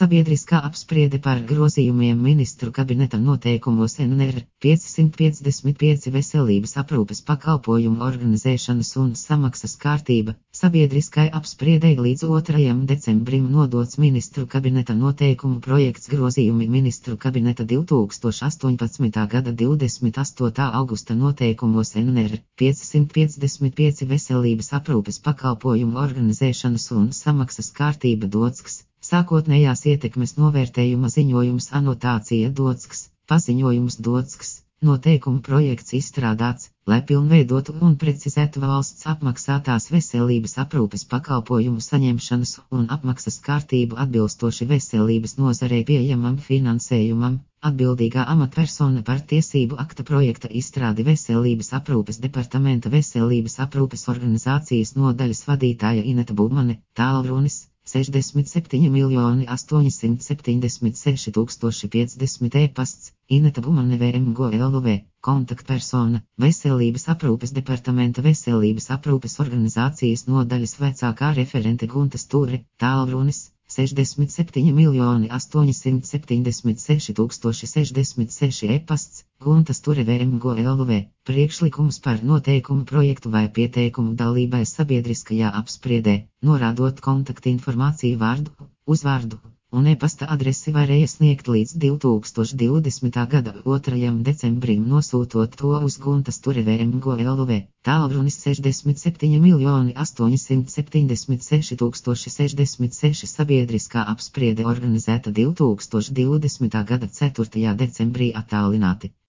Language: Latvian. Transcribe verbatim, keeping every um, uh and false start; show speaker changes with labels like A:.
A: Sabiedriskā apspriede par grozījumiem ministru kabineta noteikumos N R piecsimt piecdesmit pieci veselības aprūpes pakalpojumu organizēšanas un samaksas kārtība. Sabiedriskai apspriedei līdz otrajam decembrim nodots ministru kabineta noteikumu projekts grozījumi ministru kabineta divs tūkstoši astoņpadsmitā gada divdesmit astotā augusta noteikumos N R piecsimt piecdesmit pieci veselības aprūpes pakalpojumu organizēšanas un samaksas kārtība Dodsks. Sākotnējās ietekmes novērtējuma ziņojums anotācija Dodsks, paziņojums Dodsks, noteikumu projekts izstrādāts, lai pilnveidotu un precizētu valsts apmaksātās veselības aprūpes pakalpojumu saņemšanas un apmaksas kārtību atbilstoši veselības nozarei pieejamam finansējumam. Atbildīgā amatpersona par tiesību akta projekta izstrādi veselības aprūpes departamenta veselības aprūpes organizācijas nodaļas vadītāja Ineta Bumane, tālrunis sešdesmit septiņi miljoni astoņsimt septiņdesmit seši tūkstoši piecdesmit e-pasts, Ineta Bumane V M G L V, kontaktpersona, veselības aprūpes departamenta veselības aprūpes organizācijas nodaļas vecākā referente Gunta Stūre, tālrunis sešdesmit septiņi miljoni astoņsimt septiņdesmit seši tūkstoši sešdesmit seši e-pasts, Gunta Stūre V M G L V, priekšlikums par noteikumu projektu vai pieteikumu dalībai sabiedriskajā apspriedē, norādot kontaktinformāciju vārdu, uzvārdu un e-pasta adresi varēja sniegt līdz divi tūkstoši divdesmitā gada otrajam decembrim, nosūtot to uz Gunta Stūre V M G L V, tālrunis sešdesmit septiņi miljoni astoņsimt septiņdesmit seši tūkstoši sešdesmit seši. Sabiedriskā apspriede organizēta divi tūkstoši divdesmitā gada ceturtajā decembrī attālināti.